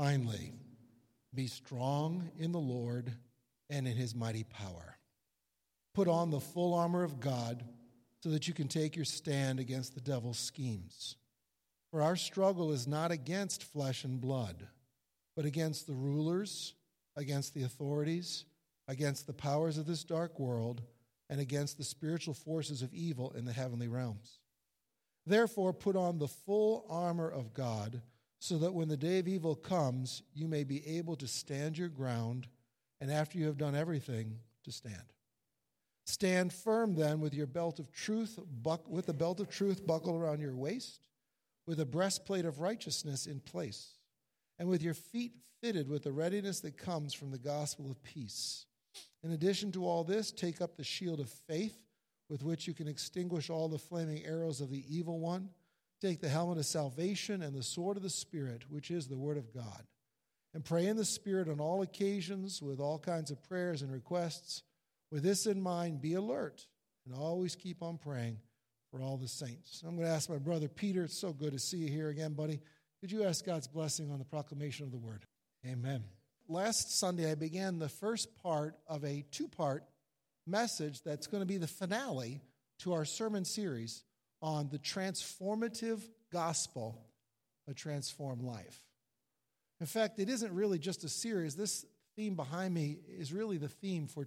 Finally, be strong in the Lord and in his mighty power. Put on the full armor of God so that you can take your stand against the devil's schemes. For our struggle is not against flesh and blood, but against the rulers, against the authorities, against the powers of this dark world, and against the spiritual forces of evil in the heavenly realms. Therefore, put on the full armor of God, so that when the day of evil comes, you may be able to stand your ground, and after you have done everything, to stand. Stand firm then with your belt of truth, with the belt of truth buckled around your waist, with a breastplate of righteousness in place, and with your feet fitted with the readiness that comes from the gospel of peace. In addition to all this, take up the shield of faith, with which you can extinguish all the flaming arrows of the evil one. Take the helmet of salvation and the sword of the Spirit, which is the word of God. And pray in the Spirit on all occasions with all kinds of prayers and requests. With this in mind, be alert and always keep on praying for all the saints. I'm going to ask my brother Peter. It's so good to see you here again, buddy. Could you ask God's blessing on the proclamation of the word? Amen. Last Sunday, I began the first part of a two-part message that's going to be the finale to our sermon series on the transformative gospel, a transformed life. In fact, it isn't really just a series. This theme behind me is really the theme for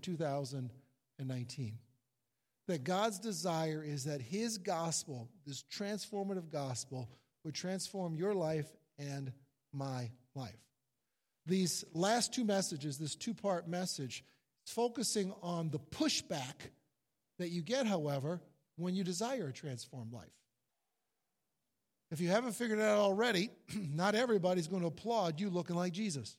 2019. That God's desire is that his gospel, this transformative gospel, would transform your life and my life. These last two messages, this two-part message, is focusing on the pushback that you get, however, when you desire a transformed life. If you haven't figured it out already, not everybody's going to applaud you looking like Jesus.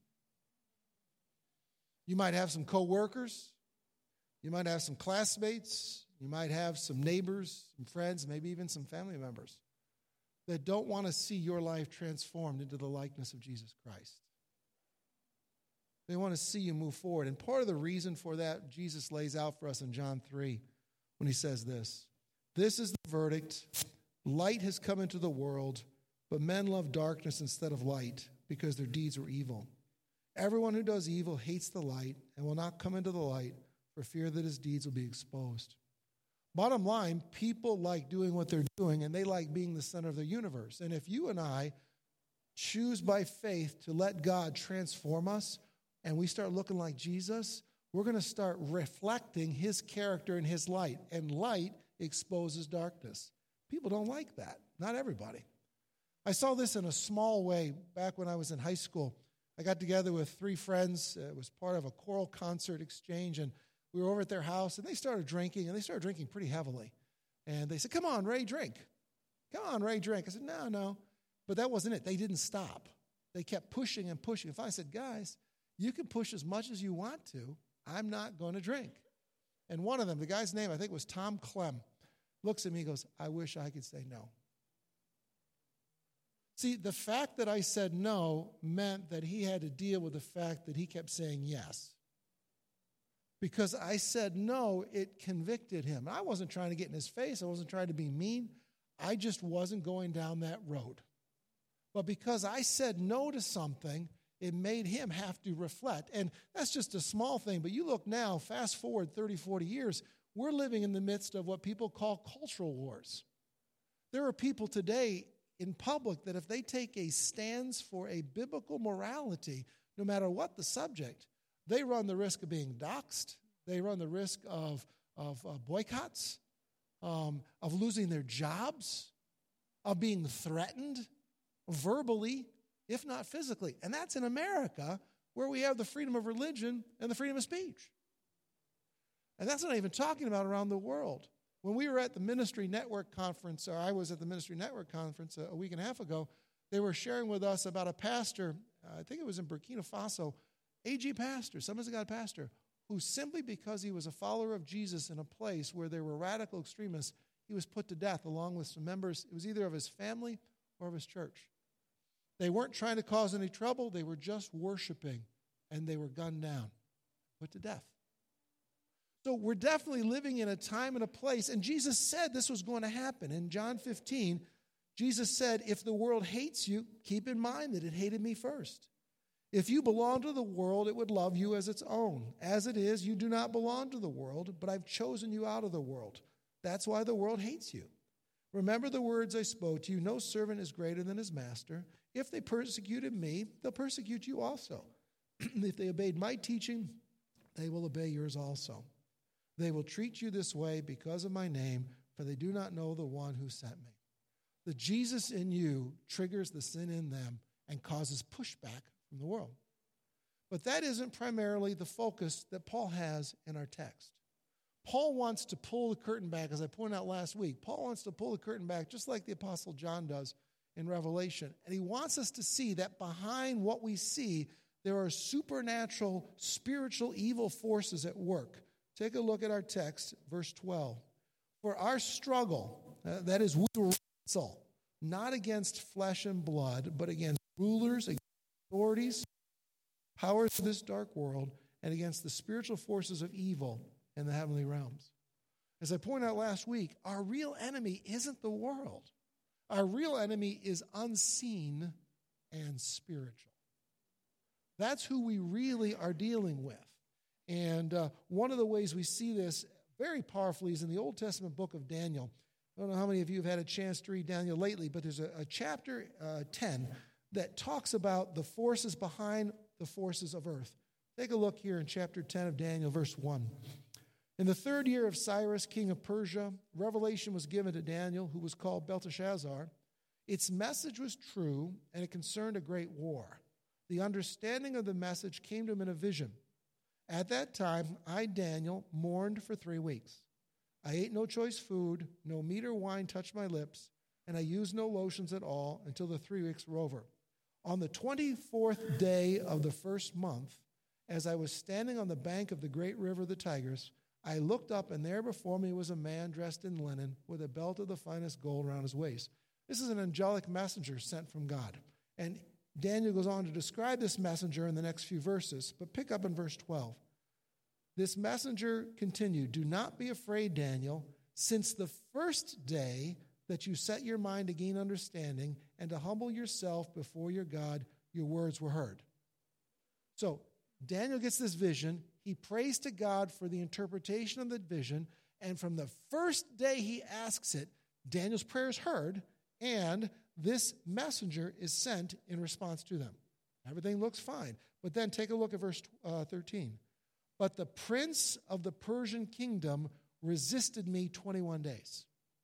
You might have some coworkers, you might have some classmates, you might have some neighbors, some friends, maybe even some family members that don't want to see your life transformed into the likeness of Jesus Christ. They want to see you move forward. And part of the reason for that, Jesus lays out for us in John 3 when he says this. This is the verdict. Light has come into the world, but men love darkness instead of light because their deeds were evil. Everyone who does evil hates the light and will not come into the light for fear that his deeds will be exposed. Bottom line, people like doing what they're doing, and they like being the center of their universe. And if you and I choose by faith to let God transform us, and we start looking like Jesus, we're going to start reflecting his character and his light. And light exposes darkness. People don't like that. Not everybody. I saw this in a small way back when I was in high school. I got together with three friends. It was part of a choral concert exchange, and we were over at their house, and they started drinking pretty heavily. And they said, come on, Ray, drink. Come on, Ray, drink. I said, no. But that wasn't it. They didn't stop. They kept pushing and pushing. If I said, guys, you can push as much as you want to. I'm not going to drink. And one of them, the guy's name, I think was Tom Clem, looks at me and goes, I wish I could say no. See, the fact that I said no meant that he had to deal with the fact that he kept saying yes. Because I said no, it convicted him. I wasn't trying to get in his face. I wasn't trying to be mean. I just wasn't going down that road. But because I said no to something, it made him have to reflect. And that's just a small thing. But you look now, fast forward 30, 40 years, we're living in the midst of what people call cultural wars. There are people today in public that if they take a stance for a biblical morality, no matter what the subject, they run the risk of being doxxed. They run the risk of boycotts, of losing their jobs, of being threatened verbally, if not physically. And that's in America, where we have the freedom of religion and the freedom of speech. And that's not even talking about around the world. When we were at the Ministry Network Conference, or I was at the Ministry Network Conference a week and a half ago, they were sharing with us about a pastor, I think it was in Burkina Faso, AG pastor, Assemblies of God pastor, who simply because he was a follower of Jesus in a place where there were radical extremists, he was put to death along with some members. It was either of his family or of his church. They weren't trying to cause any trouble. They were just worshiping, and they were gunned down, put to death. So we're definitely living in a time and a place, and Jesus said this was going to happen. In John 15, Jesus said, if the world hates you, keep in mind that it hated me first. If you belong to the world, it would love you as its own. As it is, you do not belong to the world, but I've chosen you out of the world. That's why the world hates you. Remember the words I spoke to you. No servant is greater than his master. If they persecuted me, they'll persecute you also. If they obeyed my teaching, they will obey yours also. They will treat you this way because of my name, for they do not know the one who sent me. The Jesus in you triggers the sin in them and causes pushback from the world. But that isn't primarily the focus that Paul has in our text. Paul wants to pull the curtain back, as I pointed out last week. Paul wants to pull the curtain back just like the Apostle John does in Revelation. And he wants us to see that behind what we see, there are supernatural, spiritual evil forces at work. Take a look at our text, verse 12. For our struggle, that is, we wrestle, not against flesh and blood, but against rulers, against authorities, powers of this dark world, and against the spiritual forces of evil in the heavenly realms. As I pointed out last week, our real enemy isn't the world. Our real enemy is unseen and spiritual. That's who we really are dealing with. And one of the ways we see this very powerfully is in the Old Testament book of Daniel. I don't know how many of you have had a chance to read Daniel lately, but there's a chapter 10 that talks about the forces behind the forces of earth. Take a look here in chapter 10 of Daniel, verse 1. In the 3rd year of Cyrus, king of Persia, revelation was given to Daniel, who was called Belteshazzar. Its message was true, and it concerned a great war. The understanding of the message came to him in a vision. At that time, I, Daniel, mourned for 3 weeks. I ate no choice food, no meat or wine touched my lips, and I used no lotions at all until the 3 weeks were over. On the 24th day of the first month, as I was standing on the bank of the great river, the Tigris, I looked up, and there before me was a man dressed in linen with a belt of the finest gold around his waist. This is an angelic messenger sent from God. And Daniel goes on to describe this messenger in the next few verses, but pick up in verse 12. This messenger continued, do not be afraid, Daniel, since the first day that you set your mind to gain understanding and to humble yourself before your God, your words were heard. So Daniel gets this vision. He prays to God for the interpretation of the vision, and from the first day he asks it, Daniel's prayer is heard, and this messenger is sent in response to them. Everything looks fine. But then take a look at verse 13. But the prince of the Persian kingdom resisted me 21 days.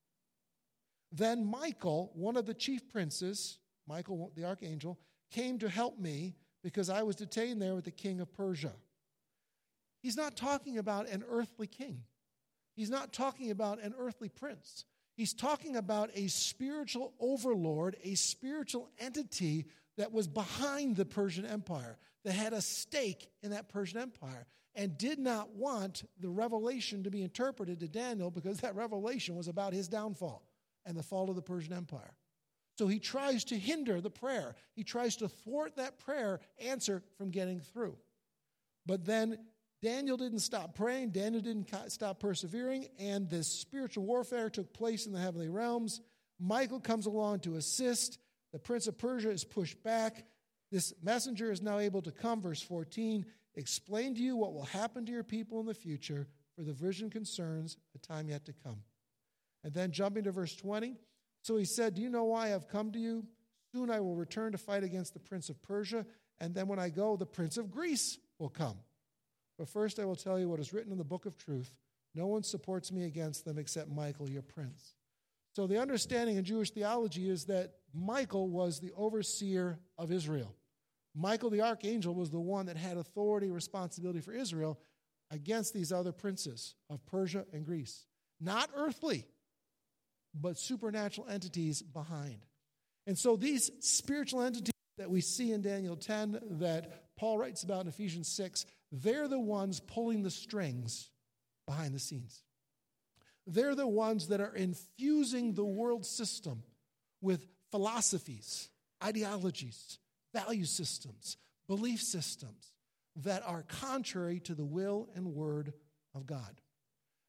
Then Michael, one of the chief princes, Michael the archangel, came to help me because I was detained there with the king of Persia. He's not talking about an earthly king. He's not talking about an earthly prince. He's talking about a spiritual overlord, a spiritual entity that was behind the Persian Empire, that had a stake in that Persian Empire, and did not want the revelation to be interpreted to Daniel because that revelation was about his downfall and the fall of the Persian Empire. So he tries to hinder the prayer. He tries to thwart that prayer answer from getting through. But then Daniel didn't stop praying. Daniel didn't stop persevering. And this spiritual warfare took place in the heavenly realms. Michael comes along to assist. The prince of Persia is pushed back. This messenger is now able to come, verse 14, explain to you what will happen to your people in the future, for the vision concerns a time yet to come. And then jumping to verse 20, so he said, do you know why I've come to you? Soon I will return to fight against the prince of Persia, and then when I go, the prince of Greece will come. But first I will tell you what is written in the book of truth. No one supports me against them except Michael, your prince. So the understanding in Jewish theology is that Michael was the overseer of Israel. Michael the archangel was the one that had authority and responsibility for Israel against these other princes of Persia and Greece. Not earthly, but supernatural entities behind. And so these spiritual entities that we see in Daniel 10 that Paul writes about in Ephesians 6, they're the ones pulling the strings behind the scenes. They're the ones that are infusing the world system with philosophies, ideologies, value systems, belief systems that are contrary to the will and word of God.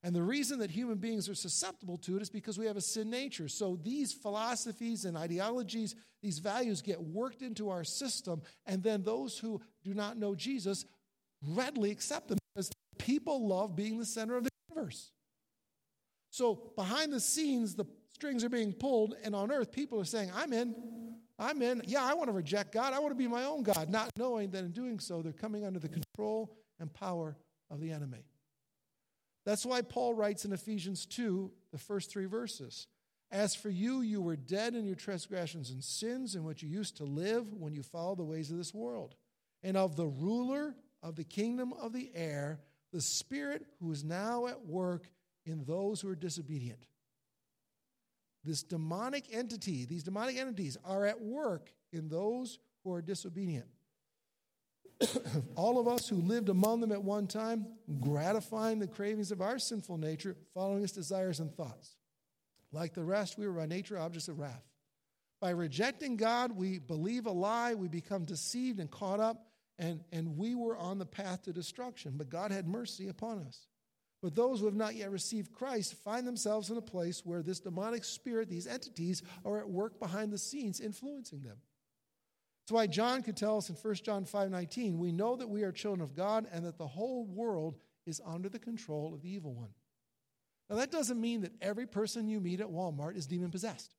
And the reason that human beings are susceptible to it is because we have a sin nature. So these philosophies and ideologies, these values get worked into our system, and then those who do not know Jesus readily accept them because people love being the center of the universe. So behind the scenes, the strings are being pulled, and on earth, people are saying, I'm in. Yeah, I want to reject God. I want to be my own God, not knowing that in doing so, they're coming under the control and power of the enemy. That's why Paul writes in Ephesians 2, the first 3 verses. As for you, you were dead in your transgressions and sins in which you used to live when you followed the ways of this world, and of the ruler of the kingdom of the air, the Spirit who is now at work in those who are disobedient. These demonic entities are at work in those who are disobedient. All of us who lived among them at one time, gratifying the cravings of our sinful nature, following its desires and thoughts. Like the rest, we were by nature objects of wrath. By rejecting God, we believe a lie, we become deceived and caught up, and we were on the path to destruction. But God had mercy upon us. But those who have not yet received Christ find themselves in a place where this demonic spirit, these entities, are at work behind the scenes, influencing them. That's why John could tell us in 1 John 5:19, we know that we are children of God and that the whole world is under the control of the evil one. Now, that doesn't mean that every person you meet at Walmart is demon-possessed.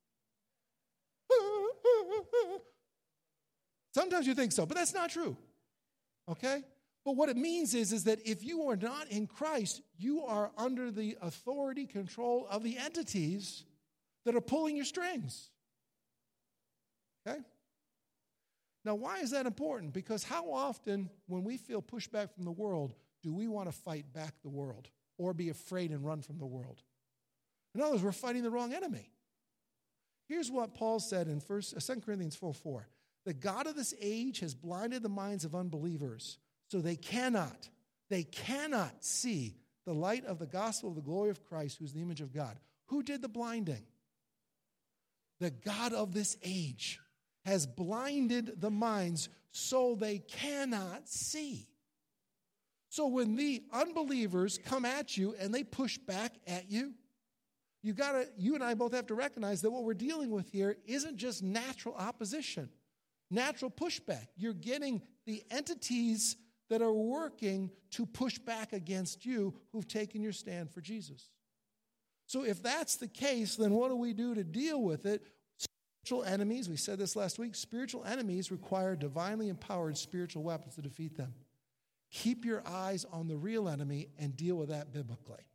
Sometimes you think so, but that's not true. Okay? But what it means is that if you are not in Christ, you are under the authority, control of the entities that are pulling your strings. Okay? Now, why is that important? Because how often, when we feel pushback from the world, do we want to fight back the world or be afraid and run from the world? In other words, we're fighting the wrong enemy. Here's what Paul said in 2 Corinthians 4:4. The God of this age has blinded the minds of unbelievers, so they cannot see the light of the gospel of the glory of Christ, who's the image of God. Who did the blinding? The God of this age has blinded the minds so they cannot see. So when the unbelievers come at you and they push back at you, you and I both have to recognize that what we're dealing with here isn't just natural opposition, natural pushback. You're getting the entities that are working to push back against you who've taken your stand for Jesus. So if that's the case, then what do we do to deal with it? Spiritual enemies, we said this last week, spiritual enemies require divinely empowered spiritual weapons to defeat them. Keep your eyes on the real enemy and deal with that biblically.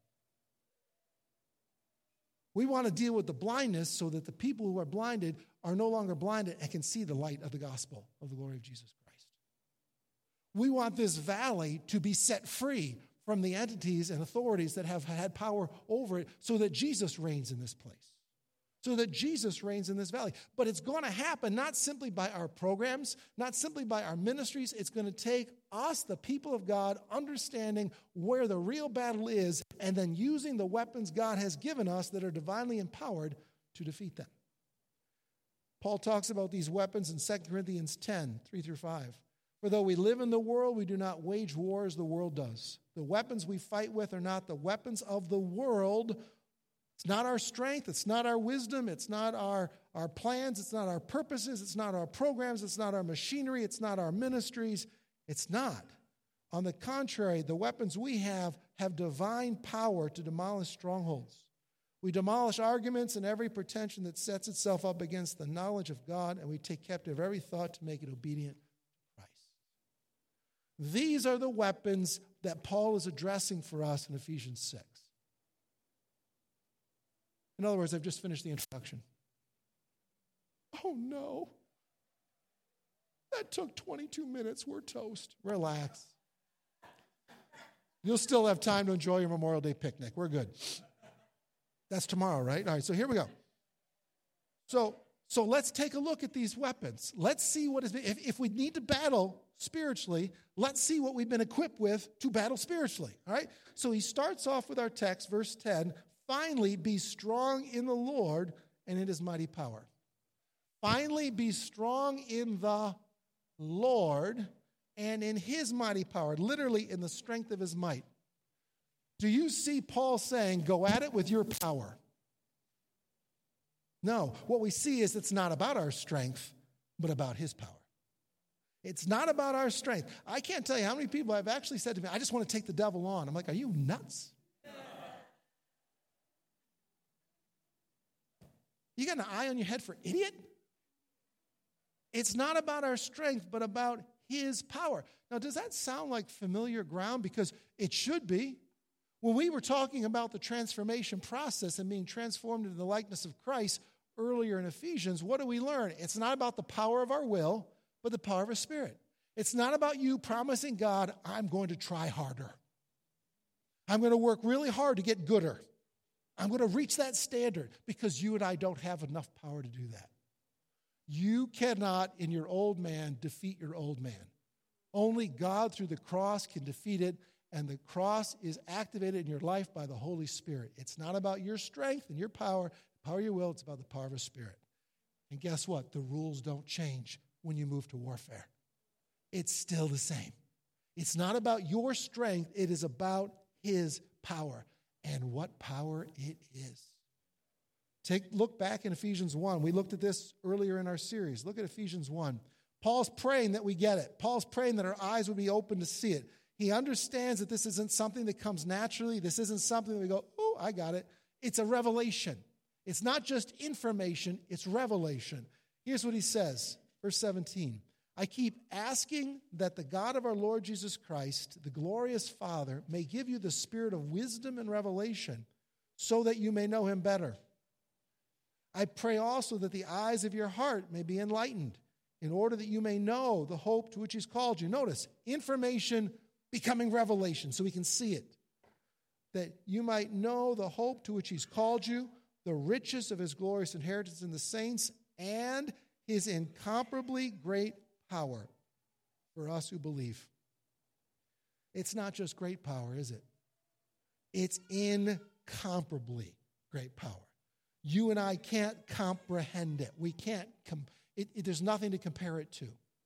We want to deal with the blindness so that the people who are blinded are no longer blinded and can see the light of the gospel of the glory of Jesus Christ. We want this valley to be set free from the entities and authorities that have had power over it so that Jesus reigns in this place. So that Jesus reigns in this valley. But it's going to happen not simply by our programs, not simply by our ministries. It's going to take us, the people of God, understanding where the real battle is and then using the weapons God has given us that are divinely empowered to defeat them. Paul talks about these weapons in 2 Corinthians 10, 3-5. For though we live in the world, we do not wage war as the world does. The weapons we fight with are not the weapons of the world. It's not our strength, it's not our wisdom, it's not our plans, it's not our purposes, it's not our programs, it's not our machinery, it's not our ministries. It's not. On the contrary, the weapons we have divine power to demolish strongholds. We demolish arguments and every pretension that sets itself up against the knowledge of God, and we take captive every thought to make it obedient to Christ. These are the weapons that Paul is addressing for us in Ephesians 6. In other words, I've just finished the introduction. Oh no. That took 22 minutes. We're toast. Relax. You'll still have time to enjoy your Memorial Day picnic. We're good. That's tomorrow, right? All right, so here we go. So let's take a look at these weapons. Let's see what is, if we need to battle spiritually, let's see what we've been equipped with to battle spiritually. All right? So he starts off with our text, verse 10. Finally, be strong in the Lord and in his mighty power. Finally, be strong in the Lord and in his mighty power, literally in the strength of his might. Do you see Paul saying, go at it with your power? No. What we see is it's not about our strength, but about his power. It's not about our strength. I can't tell you how many people have actually said to me, I just want to take the devil on. I'm like, are you nuts? You got an eye on your head for idiot? It's not about our strength, but about his power. Now, does that sound like familiar ground? Because it should be. When we were talking about the transformation process and being transformed into the likeness of Christ earlier in Ephesians, what do we learn? It's not about the power of our will, but the power of his Spirit. It's not about you promising God, I'm going to try harder. I'm going to work really hard to get gooder. I'm going to reach that standard, because you and I don't have enough power to do that. You cannot, in your old man, defeat your old man. Only God through the cross can defeat it, and the cross is activated in your life by the Holy Spirit. It's not about your strength and your power, the power of your will. It's about the power of the Spirit. And guess what? The rules don't change when you move to warfare. It's still the same. It's not about your strength. It is about his power. And what power it is. Look back in Ephesians 1. We looked at this earlier in our series. Look at Ephesians 1. Paul's praying that we get it. Paul's praying that our eyes would be open to see it. He understands that this isn't something that comes naturally. This isn't something that we go, oh, I got it. It's a revelation. It's not just information, it's revelation. Here's what he says, verse 17. I keep asking that the God of our Lord Jesus Christ, the glorious Father, may give you the spirit of wisdom and revelation so that you may know him better. I pray also that the eyes of your heart may be enlightened in order that you may know the hope to which he's called you. Notice, information becoming revelation so we can see it. That you might know the hope to which he's called you, the riches of his glorious inheritance in the saints, and his incomparably great power for us who believe. It's not just great power, is it? It's incomparably great power. You and I can't comprehend it. We can't, there's nothing to compare it to.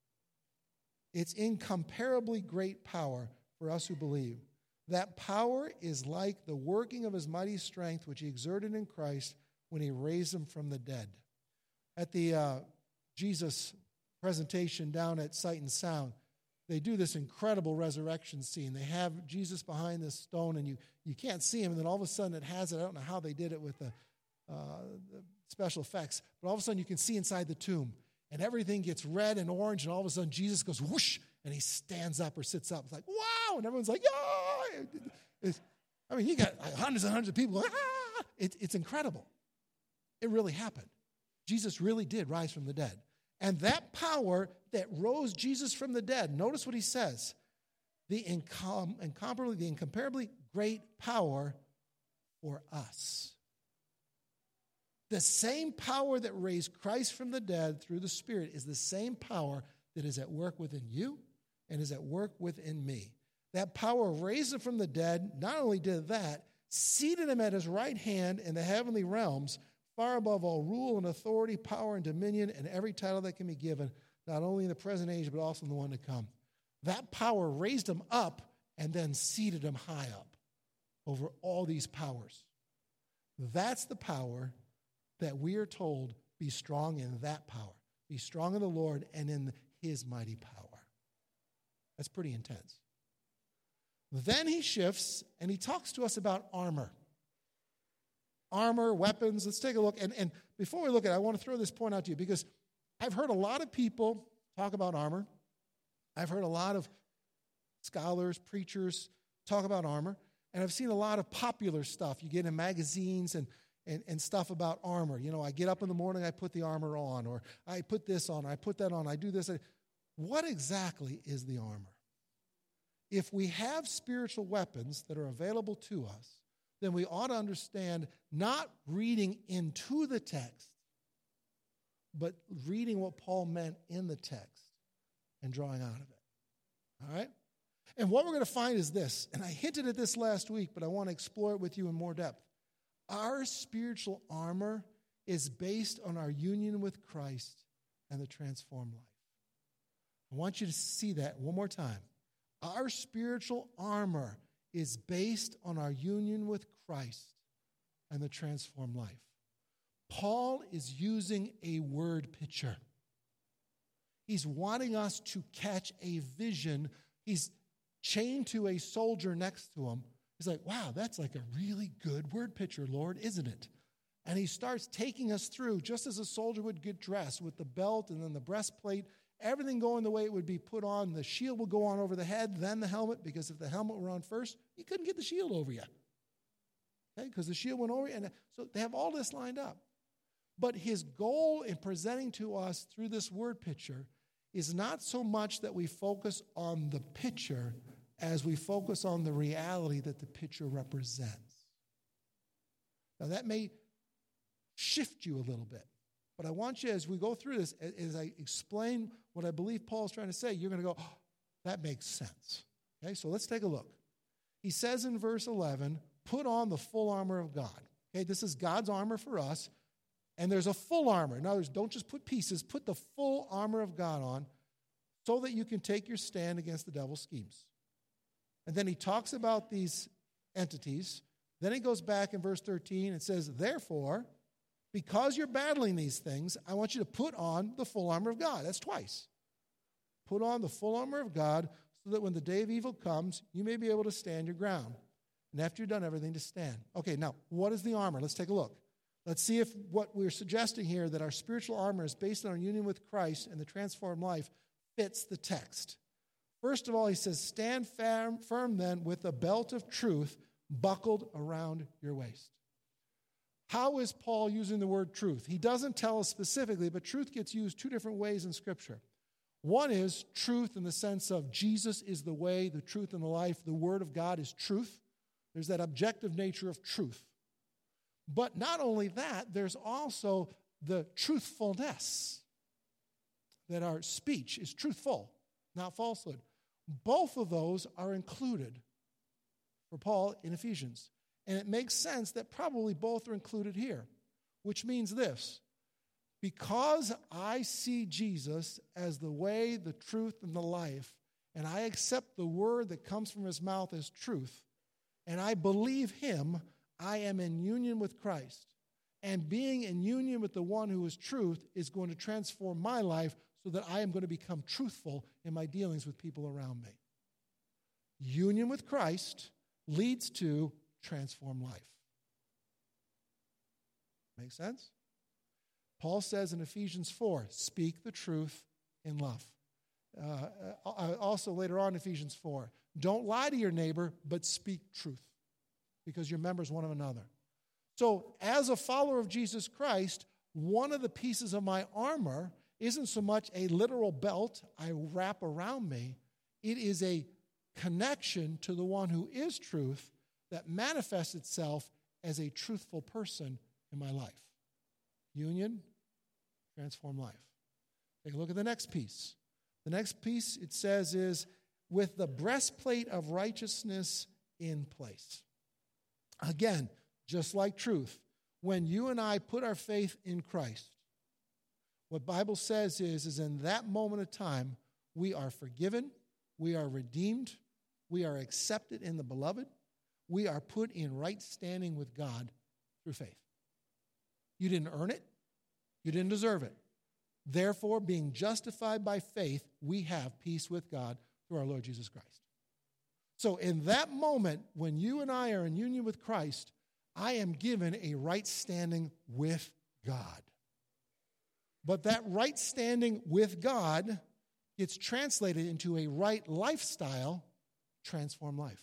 It's incomparably great power for us who believe. That power is like the working of his mighty strength, which he exerted in Christ when he raised him from the dead. At the Jesus presentation down at Sight and Sound, they do this incredible resurrection scene. They have Jesus behind this stone, and you can't see him, and then all of a sudden it has it. I don't know how they did it with the special effects, but all of a sudden you can see inside the tomb, and everything gets red and orange, and all of a sudden Jesus goes whoosh, and he stands up or sits up. It's like, wow, and everyone's like, yeah. You got hundreds and hundreds of people going, ah. It's incredible. It really happened. Jesus really did rise from the dead. And that power that rose Jesus from the dead, notice what he says, the incomparably great power for us. The same power that raised Christ from the dead through the Spirit is the same power that is at work within you and is at work within me. That power raised him from the dead, not only did that, seated him at his right hand in the heavenly realms, far above all rule and authority, power and dominion, and every title that can be given, not only in the present age, but also in the one to come. That power raised him up and then seated him high up over all these powers. That's the power that we are told, be strong in that power. Be strong in the Lord and in his mighty power. That's pretty intense. Then he shifts and he talks to us about armor. Armor, weapons, let's take a look. And before we look at it, I want to throw this point out to you because I've heard a lot of people talk about armor. I've heard a lot of scholars, preachers talk about armor. And I've seen a lot of popular stuff you get in magazines and stuff about armor. You know, I get up in the morning, I put the armor on, or I put this on, I put that on, I do this. What exactly is the armor? If we have spiritual weapons that are available to us, then we ought to understand not reading into the text, but reading what Paul meant in the text and drawing out of it. All right? And what we're going to find is this, and I hinted at this last week, but I want to explore it with you in more depth. Our spiritual armor is based on our union with Christ and the transformed life. I want you to see that one more time. Our spiritual armor is based on our union with Christ and the transformed life. Paul is using a word picture. He's wanting us to catch a vision. He's chained to a soldier next to him. He's like, wow, that's like a really good word picture, Lord, isn't it? And he starts taking us through, just as a soldier would get dressed with the belt and then the breastplate, everything going the way it would be put on. The shield would go on over the head, then the helmet, because if the helmet were on first, you couldn't get the shield over you. Okay, because the shield went over you. And so they have all this lined up. But his goal in presenting to us through this word picture is not so much that we focus on the picture as we focus on the reality that the picture represents. Now that may shift you a little bit, but I want you, as we go through this, as I explain what I believe Paul's trying to say, you're going to go, oh, that makes sense. Okay, so let's take a look. He says in verse 11, put on the full armor of God. Okay, this is God's armor for us. And there's a full armor. In other words, don't just put pieces. Put the full armor of God on so that you can take your stand against the devil's schemes. And then he talks about these entities. Then he goes back in verse 13 and says, therefore, because you're battling these things, I want you to put on the full armor of God. That's twice. Put on the full armor of God so that when the day of evil comes, you may be able to stand your ground. And after you've done everything, to stand. Okay, now, what is the armor? Let's take a look. Let's see if what we're suggesting here, that our spiritual armor is based on our union with Christ and the transformed life, fits the text. First of all, he says, stand firm then with a belt of truth buckled around your waist. How is Paul using the word truth? He doesn't tell us specifically, but truth gets used two different ways in Scripture. One is truth in the sense of Jesus is the way, the truth, and the life. The Word of God is truth. There's that objective nature of truth. But not only that, there's also the truthfulness, that our speech is truthful, not falsehood. Both of those are included for Paul in Ephesians. And it makes sense that probably both are included here, which means this. Because I see Jesus as the way, the truth, and the life, and I accept the word that comes from his mouth as truth, and I believe him, I am in union with Christ. And being in union with the one who is truth is going to transform my life so that I am going to become truthful in my dealings with people around me. Union with Christ leads to transformed life. Make sense? Paul says in Ephesians 4, speak the truth in love. Also later on in Ephesians 4, don't lie to your neighbor, but speak truth, because you're members one of another. So as a follower of Jesus Christ, one of the pieces of my armor isn't so much a literal belt I wrap around me. It is a connection to the one who is truth that manifests itself as a truthful person in my life. Union, transform life. Take a look at the next piece. The next piece, it says, is with the breastplate of righteousness in place. Again, just like truth, when you and I put our faith in Christ, what Bible says is in that moment of time, we are forgiven, we are redeemed, we are accepted in the beloved, we are put in right standing with God through faith. You didn't earn it, you didn't deserve it. Therefore, being justified by faith, we have peace with God through our Lord Jesus Christ. So in that moment, when you and I are in union with Christ, I am given a right standing with God. But that right standing with God gets translated into a right lifestyle, transformed life.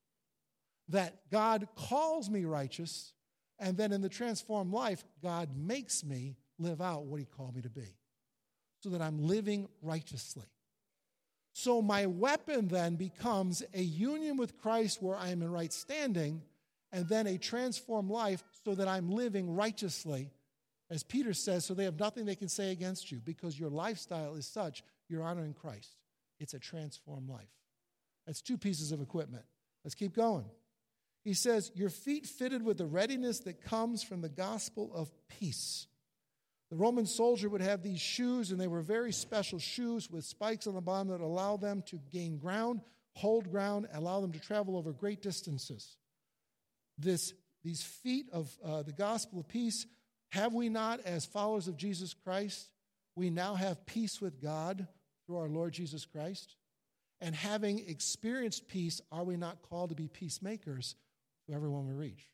That God calls me righteous, and then in the transformed life, God makes me live out what he called me to be, so that I'm living righteously. So my weapon then becomes a union with Christ where I am in right standing, and then a transformed life so that I'm living righteously. As Peter says, so they have nothing they can say against you, because your lifestyle is such, you're honoring Christ. It's a transformed life. That's two pieces of equipment. Let's keep going. He says, your feet fitted with the readiness that comes from the gospel of peace. The Roman soldier would have these shoes, and they were very special shoes with spikes on the bottom that allow them to gain ground, hold ground, allow them to travel over great distances. These feet of the gospel of peace, have we not, as followers of Jesus Christ, we now have peace with God through our Lord Jesus Christ? And having experienced peace, are we not called to be peacemakers to everyone we reach?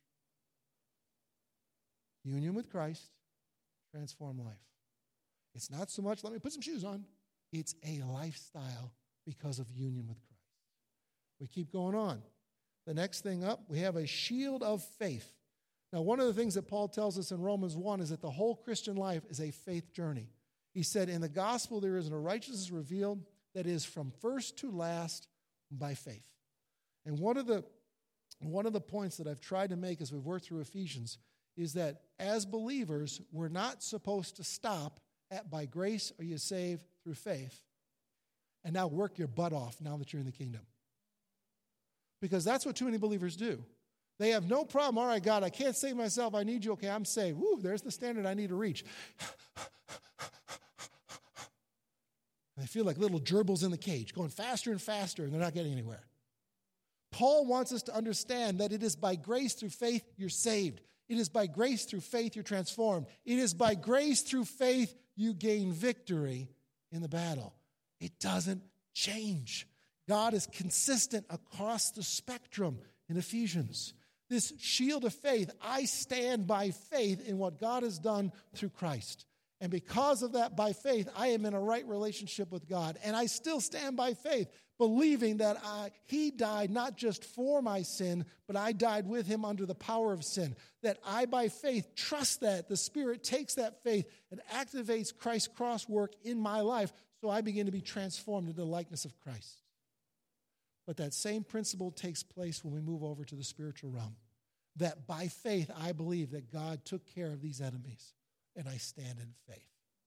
Union with Christ, transform life. It's not so much, let me put some shoes on. It's a lifestyle because of union with Christ. We keep going on. The next thing up, we have a shield of faith. Now, one of the things that Paul tells us in Romans 1 is that the whole Christian life is a faith journey. He said, in the gospel there is a righteousness revealed that is from first to last by faith. And one of the points that I've tried to make as we've worked through Ephesians is that as believers, we're not supposed to stop at by grace are you saved through faith and now work your butt off now that you're in the kingdom. Because that's what too many believers do. They have no problem. All right, God, I can't save myself. I need you. Okay, I'm saved. Woo, there's the standard I need to reach. They feel like little gerbils in the cage, going faster and faster, and they're not getting anywhere. Paul wants us to understand that it is by grace through faith you're saved. It is by grace through faith you're transformed. It is by grace through faith you gain victory in the battle. It doesn't change. God is consistent across the spectrum in Ephesians. This shield of faith, I stand by faith in what God has done through Christ. And because of that, by faith, I am in a right relationship with God. And I still stand by faith, believing that he died not just for my sin, but I died with him under the power of sin. That I, by faith, trust that the Spirit takes that faith and activates Christ's cross work in my life, so I begin to be transformed into the likeness of Christ. But that same principle takes place when we move over to the spiritual realm. That by faith, I believe that God took care of these enemies, and I stand in faith.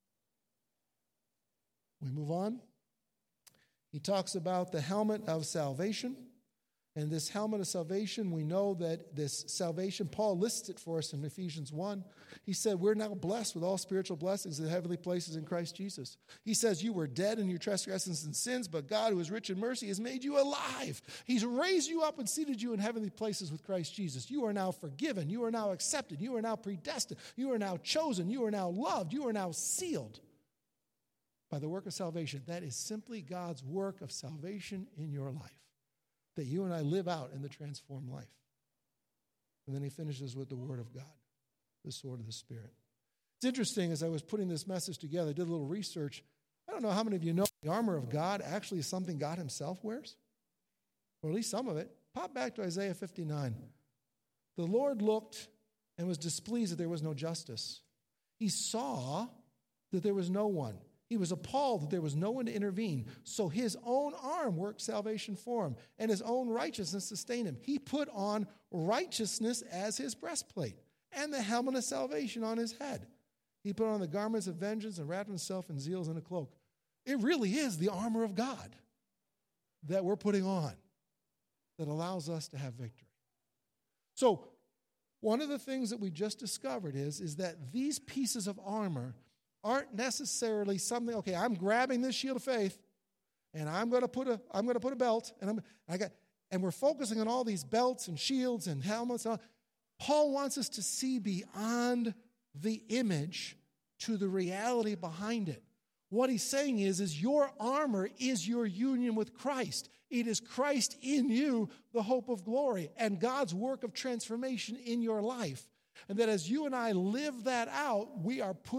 We move on. He talks about the helmet of salvation. And this helmet of salvation, we know that this salvation, Paul lists it for us in Ephesians 1. He said, we're now blessed with all spiritual blessings in the heavenly places in Christ Jesus. He says, you were dead in your trespasses and sins, but God, who is rich in mercy, has made you alive. He's raised you up and seated you in heavenly places with Christ Jesus. You are now forgiven. You are now accepted. You are now predestined. You are now chosen. You are now loved. You are now sealed by the work of salvation. That is simply God's work of salvation in your life, that you and I live out in the transformed life. And then he finishes with the word of God, the sword of the Spirit. It's interesting, as I was putting this message together, I did a little research. I don't know how many of you know the armor of God actually is something God himself wears, or at least some of it. Pop back to Isaiah 59. The Lord looked and was displeased that there was no justice. He saw that there was no one. He was appalled that there was no one to intervene. So his own arm worked salvation for him, and his own righteousness sustained him. He put on righteousness as his breastplate and the helmet of salvation on his head. He put on the garments of vengeance and wrapped himself in zeal in a cloak. It really is the armor of God that we're putting on that allows us to have victory. So one of the things that we just discovered is that these pieces of armor aren't necessarily something, okay, I'm grabbing this shield of faith and I'm going to put a belt and we're focusing on all these belts and shields and helmets. Paul wants us to see beyond the image to the reality behind it. What he's saying is your armor is your union with Christ. It is Christ in you, the hope of glory, and God's work of transformation in your life. And that as you and I live that out, we are put